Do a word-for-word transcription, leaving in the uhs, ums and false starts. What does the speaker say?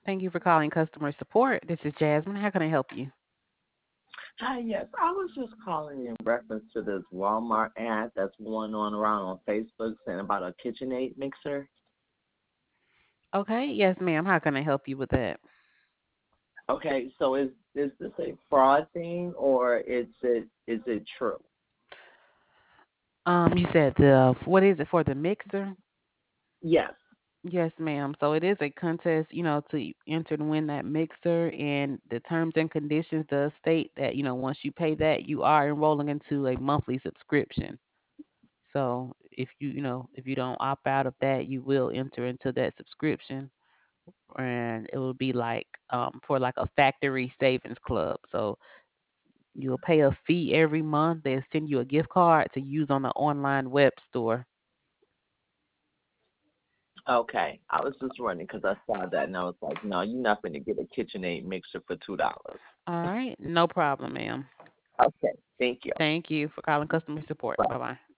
Thank you for calling customer support. This is Jasmine. How can I help you? Hi, yes. I was just calling in reference to this Walmart ad that's going on around on Facebook saying about a KitchenAid mixer. Okay, yes, ma'am. How can I help you with that? Okay, so is is this a fraud thing or is it is it true? Um, you said the what is it for the mixer? Yes. Yes, ma'am. So it is a contest, you know, to enter to win that mixer, and the terms and conditions does state that, you know, once you pay that, you are enrolling into a monthly subscription. So if you, you know, if you don't opt out of that, you will enter into that subscription, and it will be like um for like a factory savings club. So you'll pay a fee every month. They'll send you a gift card to use on the online web store. Okay. I was just running because I saw that and I was like, no, you're not going to get a KitchenAid mixer for two dollars. All right, no problem, ma'am. Okay. Thank you. Thank you for calling customer support. Bye. Bye bye.